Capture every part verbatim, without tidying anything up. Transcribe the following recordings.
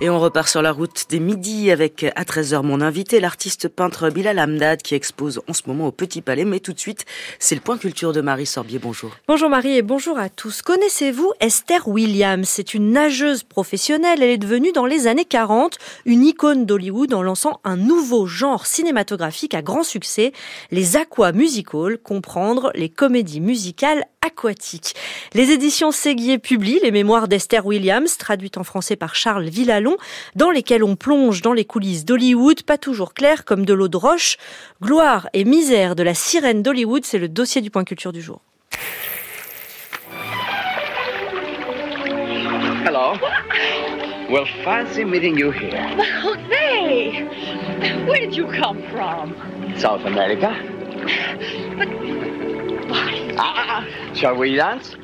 Et on repart sur la route des midis avec à treize heures mon invité, l'artiste peintre Bilal Hamdad qui expose en ce moment au Petit Palais. Mais tout de suite, c'est le point culture de Marie Sorbier. Bonjour. Bonjour Marie et bonjour à tous. Connaissez-vous Esther Williams? C'est une nageuse professionnelle. Elle est devenue dans les années quarante une icône d'Hollywood en lançant un nouveau genre cinématographique à grand succès, les aqua musicals, comprendre les comédies musicales aquatiques. Les éditions Séguier publient les mémoires d'Esther Williams, traduites en français par Charles Villalon, dans lesquelles on plonge dans les coulisses d'Hollywood, pas toujours claires comme de l'eau de roche. Gloire et misère de la sirène d'Hollywood, c'est le dossier du point culture du jour. Hello. Well, fancy meeting you here. Oh, say, where did you come from? South America. But why? Ah, shall we dance?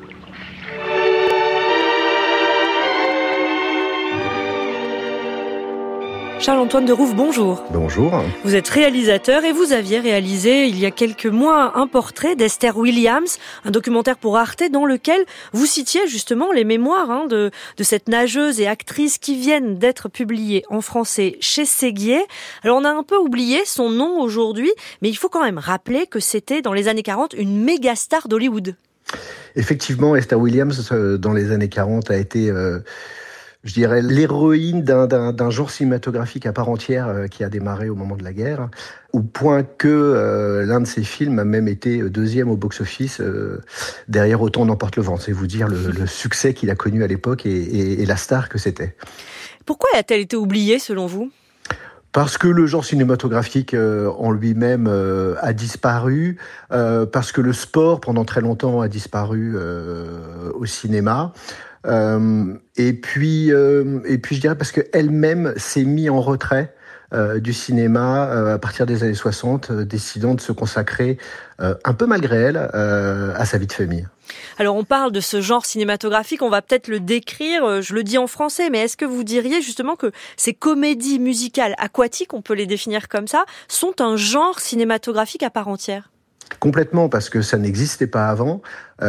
Charles-Antoine de Rouve, bonjour. Bonjour. Vous êtes réalisateur et vous aviez réalisé il y a quelques mois un portrait d'Esther Williams, un documentaire pour Arte dans lequel vous citiez justement les mémoires hein, de, de cette nageuse et actrice qui viennent d'être publiées en français chez Séguier. Alors on a un peu oublié son nom aujourd'hui, mais il faut quand même rappeler que c'était dans les années quarante une méga star d'Hollywood. Effectivement, Esther Williams, dans les années quarante, a été... Euh je dirais, l'héroïne d'un, d'un, d'un genre cinématographique à part entière euh, qui a démarré au moment de la guerre, au point que euh, l'un de ses films a même été deuxième au box-office, euh, derrière Autant n'emporte le vent. C'est vous dire le, le succès qu'il a connu à l'époque et, et, et la star que c'était. Pourquoi a-t-elle été oubliée, selon vous ? Parce que le genre cinématographique euh, en lui-même euh, a disparu, euh, parce que le sport, pendant très longtemps, a disparu euh, au cinéma. Euh, et puis, euh, et puis je dirais parce qu'elle-même s'est mise en retrait euh, du cinéma euh, à partir des années soixante, euh, décidant de se consacrer euh, un peu malgré elle euh, à sa vie de famille. Alors on parle de ce genre cinématographique, on va peut-être le décrire, je le dis en français, mais est-ce que vous diriez justement que ces comédies musicales aquatiques, on peut les définir comme ça, sont un genre cinématographique à part entière ? Complètement, parce que ça n'existait pas avant.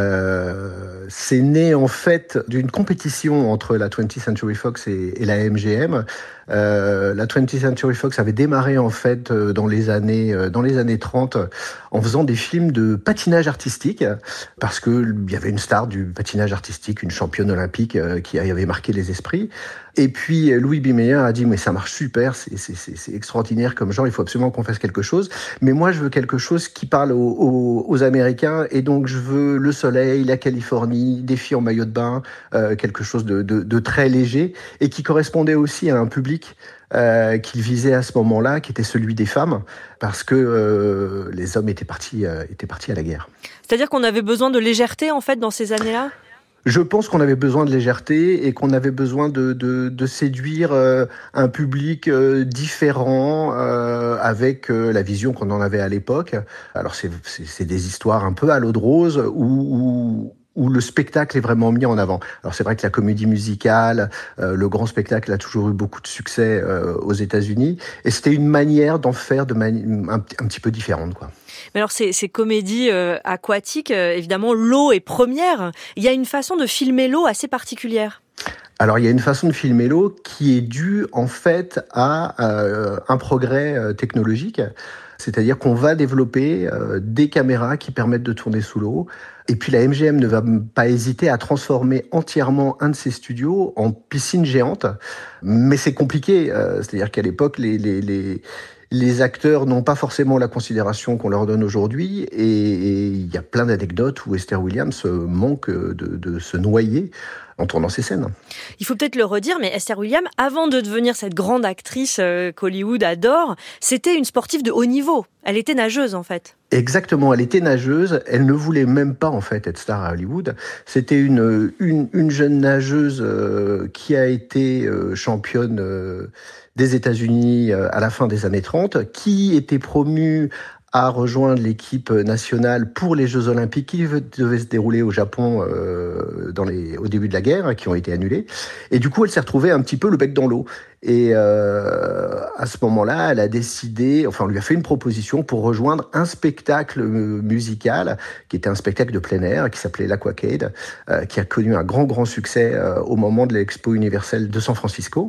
Euh, c'est né en fait d'une compétition entre la twentieth Century Fox et, et la M G M. Euh, la twentieth Century Fox avait démarré en fait dans les années dans les années trente en faisant des films de patinage artistique, parce que il y avait une star du patinage artistique, une championne olympique euh, qui avait marqué les esprits. Et puis Louis B. Mayer a dit mais ça marche super, c'est, c'est, c'est, c'est extraordinaire comme genre, il faut absolument qu'on fasse quelque chose. Mais moi je veux quelque chose qui parle aux, aux, aux Américains, et donc je veux le soleil, la Californie, des filles en maillot de bain, euh, quelque chose de, de, de très léger et qui correspondait aussi à un public euh, qu'il visait à ce moment-là, qui était celui des femmes, parce que euh, les hommes étaient partis, euh, étaient partis à la guerre. C'est-à-dire qu'on avait besoin de légèreté en fait dans ces années-là ? Je pense qu'on avait besoin de légèreté et qu'on avait besoin de, de, de séduire euh, un public euh, différent euh, avec euh, la vision qu'on en avait à l'époque. Alors c'est, c'est, c'est des histoires un peu à l'eau de rose où, où, où le spectacle est vraiment mis en avant. Alors c'est vrai que la comédie musicale, euh, le grand spectacle a toujours eu beaucoup de succès euh, aux États-Unis, et c'était une manière d'en faire de mani- un, un petit peu différente, quoi. Mais alors ces, ces comédies euh, aquatiques, euh, évidemment l'eau est première. Il y a une façon de filmer l'eau assez particulière. Alors il y a une façon de filmer l'eau qui est due en fait à euh, un progrès euh, technologique. C'est-à-dire qu'on va développer euh, des caméras qui permettent de tourner sous l'eau. Et puis la M G M ne va pas hésiter à transformer entièrement un de ses studios en piscine géante. Mais c'est compliqué. Euh, c'est-à-dire qu'à l'époque, les, les, les, les acteurs n'ont pas forcément la considération qu'on leur donne aujourd'hui. Et il y a plein d'anecdotes où Esther Williams manque de, de se noyer en tournant ces scènes. Il faut peut-être le redire, mais Esther Williams, avant de devenir cette grande actrice euh, qu'Hollywood adore, c'était une sportive de haut niveau. Elle était nageuse, en fait. Exactement, elle était nageuse. Elle ne voulait même pas, en fait, être star à Hollywood. C'était une, une, une jeune nageuse euh, qui a été euh, championne euh, des États-Unis euh, à la fin des années trente, qui était promue à rejoindre l'équipe nationale pour les Jeux Olympiques qui devaient se dérouler au Japon euh, dans les, au début de la guerre, qui ont été annulés. Et du coup, elle s'est retrouvée un petit peu le bec dans l'eau. Et euh, à ce moment-là, elle a décidé, enfin, on lui a fait une proposition pour rejoindre un spectacle musical, qui était un spectacle de plein air, qui s'appelait l'Aquacade, euh, qui a connu un grand, grand succès euh, au moment de l'Expo universelle de San Francisco.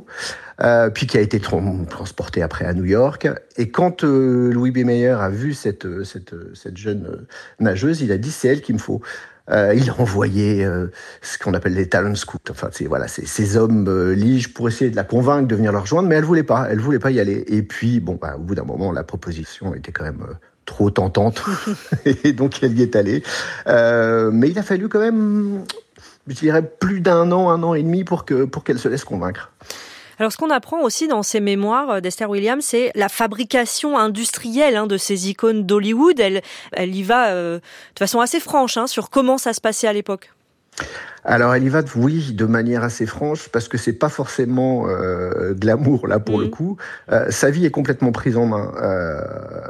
euh, puis qui a été tra- transporté après à New York. Et quand euh, Louis B. Mayer a vu cette, cette, cette jeune nageuse, il a dit « c'est elle qu'il me faut ». Euh, il a envoyé euh, ce qu'on appelle les talent scouts, enfin c'est voilà, c'est ces hommes euh, liges pour essayer de la convaincre de venir leur rejoindre, mais elle voulait pas, elle voulait pas y aller. Et puis bon, bah, au bout d'un moment, la proposition était quand même euh, trop tentante, et donc elle y est allée. Euh, mais il a fallu quand même, je dirais, plus d'un an, un an et demi pour que pour qu'elle se laisse convaincre. Alors, ce qu'on apprend aussi dans ces mémoires d'Esther Williams, c'est la fabrication industrielle hein, de ces icônes d'Hollywood. Elle, elle y va euh, de façon assez franche hein, sur comment ça se passait à l'époque. Alors, elle y va, oui, de manière assez franche, parce que c'est pas forcément euh, de l'amour, là, pour mmh. le coup. Euh, sa vie est complètement prise en main. Euh,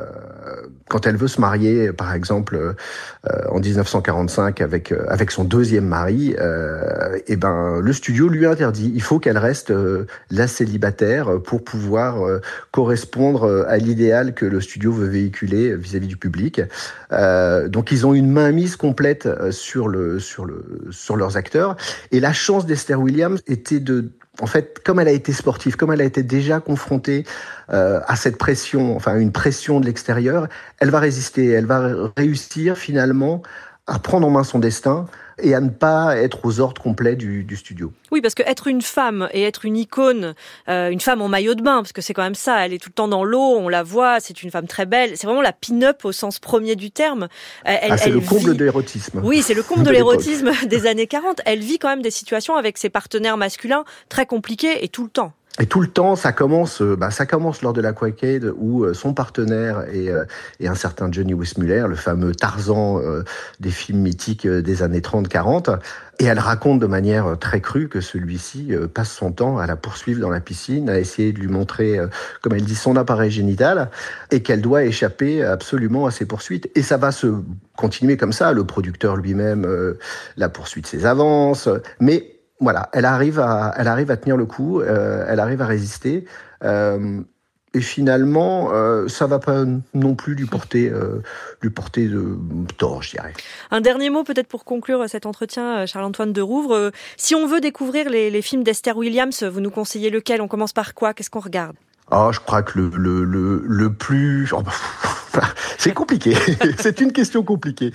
quand elle veut se marier, par exemple, euh, en dix-neuf cent quarante-cinq, avec euh, avec son deuxième mari, euh, et ben, le studio lui interdit. Il faut qu'elle reste euh, la célibataire pour pouvoir euh, correspondre à l'idéal que le studio veut véhiculer vis-à-vis du public. Euh, donc, ils ont une mainmise complète sur le sur le sur leurs acteurs. Et la chance d'Esther Williams était de, en fait, comme elle a été sportive, comme elle a été déjà confrontée euh, à cette pression, enfin une pression de l'extérieur, elle va résister, elle va réussir finalement à prendre en main son destin et à ne pas être aux ordres complets du, du studio. Oui, parce que être une femme et être une icône, euh, une femme en maillot de bain, parce que c'est quand même ça, elle est tout le temps dans l'eau, on la voit, c'est une femme très belle, c'est vraiment la pin-up au sens premier du terme. Elle, ah, c'est elle le comble vit... de l'érotisme. Oui, c'est le comble de, de l'érotisme des années quarante. Elle vit quand même des situations avec ses partenaires masculins très compliquées et tout le temps. Et tout le temps, ça commence, bah, ça commence lors de la Quackade où euh, son partenaire est, euh, est un certain Johnny Weissmuller, le fameux Tarzan euh, des films mythiques euh, des années trente quarante. Et elle raconte de manière très crue que celui-ci euh, passe son temps à la poursuivre dans la piscine, à essayer de lui montrer, euh, comme elle dit, son appareil génital, et qu'elle doit échapper absolument à ses poursuites. Et ça va se continuer comme ça. Le producteur lui-même euh, la poursuit de ses avances, mais voilà, elle arrive à, elle arrive à tenir le coup, euh, elle arrive à résister, euh, et finalement, euh, ça va pas non plus lui porter, euh, lui porter de tort, je dirais. Un dernier mot peut-être pour conclure cet entretien, Charles-Antoine de Rouvre. Euh, si on veut découvrir les, les films d'Esther Williams, vous nous conseillez lequel ? On commence par quoi ? Qu'est-ce qu'on regarde ? Oh, je crois que le le le, le plus, oh, c'est compliqué. C'est une question compliquée.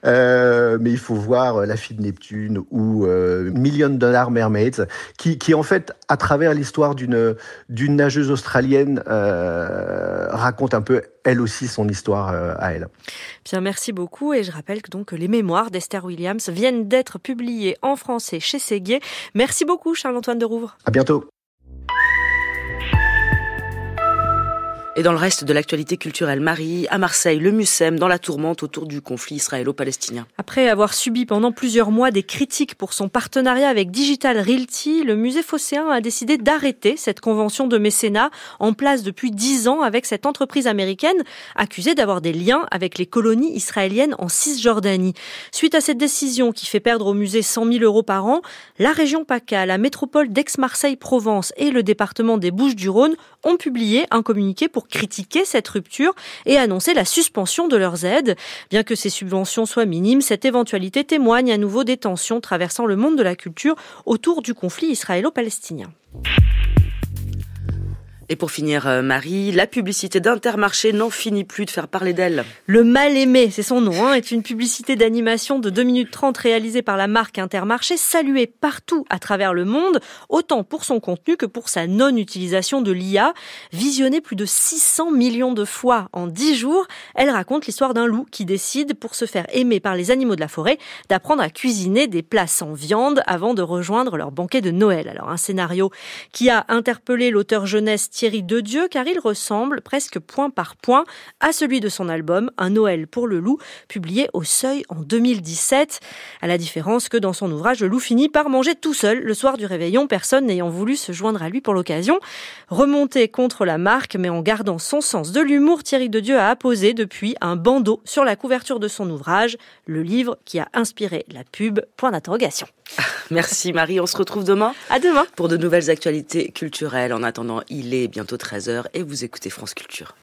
Euh, mais il faut voir La Fille de Neptune ou euh, Million Dollar Mermaids, qui qui en fait, à travers l'histoire d'une d'une nageuse australienne, euh, raconte un peu elle aussi son histoire euh, à elle. Bien, merci beaucoup. Et je rappelle que donc les mémoires d'Esther Williams viennent d'être publiées en français chez Séguier. Merci beaucoup, Charles-Antoine de Rouvre. À bientôt. Et dans le reste de l'actualité culturelle, Marie, à Marseille, le Mucem dans la tourmente autour du conflit israélo-palestinien. Après avoir subi pendant plusieurs mois des critiques pour son partenariat avec Digital Realty, le musée phocéen a décidé d'arrêter cette convention de mécénat en place depuis dix ans avec cette entreprise américaine accusée d'avoir des liens avec les colonies israéliennes en Cisjordanie. Suite à cette décision qui fait perdre au musée cent mille euros par an, la région PACA, la métropole d'Aix-Marseille-Provence et le département des Bouches-du-Rhône ont publié un communiqué pour critiquer cette rupture et annoncer la suspension de leurs aides. Bien que ces subventions soient minimes, cette éventualité témoigne à nouveau des tensions traversant le monde de la culture autour du conflit israélo-palestinien. Et pour finir, Marie, la publicité d'Intermarché n'en finit plus de faire parler d'elle. Le Mal-Aimé, c'est son nom, hein, est une publicité d'animation de deux minutes trente réalisée par la marque Intermarché, saluée partout à travers le monde, autant pour son contenu que pour sa non-utilisation de l'I A. Visionnée plus de six cents millions de fois en dix jours, elle raconte l'histoire d'un loup qui décide, pour se faire aimer par les animaux de la forêt, d'apprendre à cuisiner des plats sans viande avant de rejoindre leur banquet de Noël. Alors un scénario qui a interpellé l'auteur jeunesse Thierry Dedieu, car il ressemble presque point par point à celui de son album Un Noël pour le loup, publié au Seuil en deux mille dix-sept. À la différence que dans son ouvrage, le loup finit par manger tout seul le soir du réveillon, personne n'ayant voulu se joindre à lui pour l'occasion. Remonté contre la marque, mais en gardant son sens de l'humour, Thierry Dedieu a apposé depuis un bandeau sur la couverture de son ouvrage, le livre qui a inspiré la pub, point d'interrogation. Merci Marie, on se retrouve demain. À demain. Pour de nouvelles actualités culturelles. En attendant, il est bientôt treize heures et vous écoutez France Culture.